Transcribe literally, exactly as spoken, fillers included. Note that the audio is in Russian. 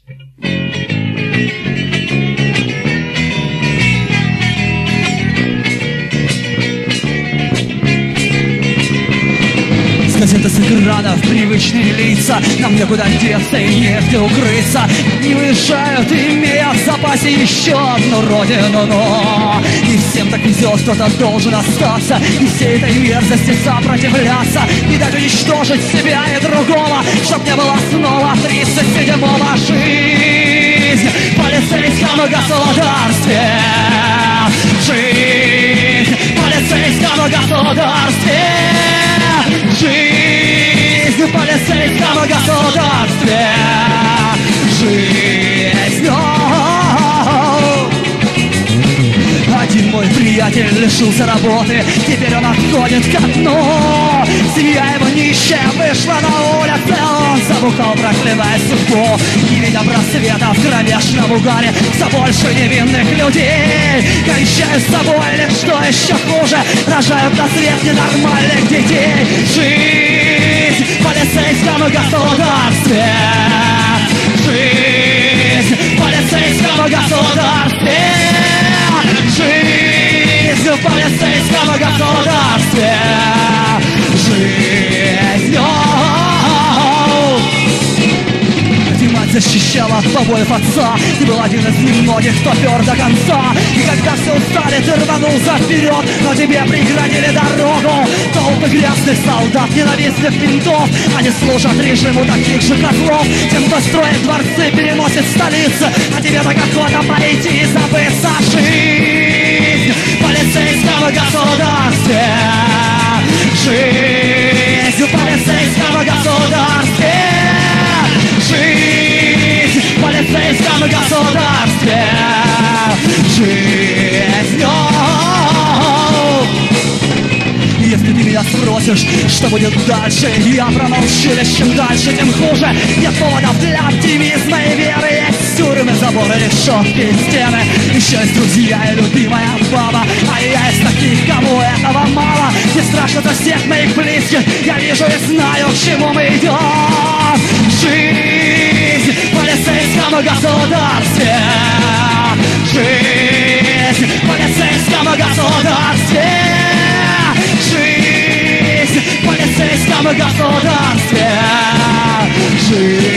Газеты с экранов, привычные лица, нам некуда деться и негде укрыться. Не уезжают, имея в запасе еще одну родину, но не всем так везет, кто-то должен остаться и всей этой мерзости сопротивляться, и дать уничтожить себя и другого, чтоб не было снова тридцать седьмого. Жизнь в полицейском государстве, жизнь в полицейском государстве, жизнь в полицейском государстве, жизнь. Один мой приятель лишился работы, теперь он отходит ко дну. Семья его нищая вышла на улицу, он забухал, проклиная судьбу. Не видя просвета в кромешном угаре, все больше невинных людей кончают с собой, лишь что еще хуже, рожают на свет ненормальных детей. Жизнь в полицейском государстве, жизнь в полицейском государстве, жизнь в полицейском государстве, жизнь. Ты, мать, защищала от побоев отца, ты был один из немногих, кто пер до конца. И когда все устали, ты рванулся вперед, но тебе преградили дорогу. Толпы грязных солдат, ненавистных ментов, они служат режиму таких же котлов. Тем, кто строит дворцы, переносит столицы, а тебе так охота пойти и забыться. Жизнь в полицейском государстве, жизнь в полицейском государстве, жизнь в полицейском государстве, жизнь. Если ты меня спросишь, что будет дальше, я промолчу, лишь чем дальше, тем хуже. Нет поводов для оптимизма и веры. Есть тюрьмы, заборы, решетки и стены. Еще есть друзья и любимая баба, а я из таких, кому этого мало. Не страшно за всех моих близких, я вижу и знаю, к чему мы идем. Жизнь в полицейском государстве, жизнь в полицейском государстве, жизнь в полицейском государстве, жизнь.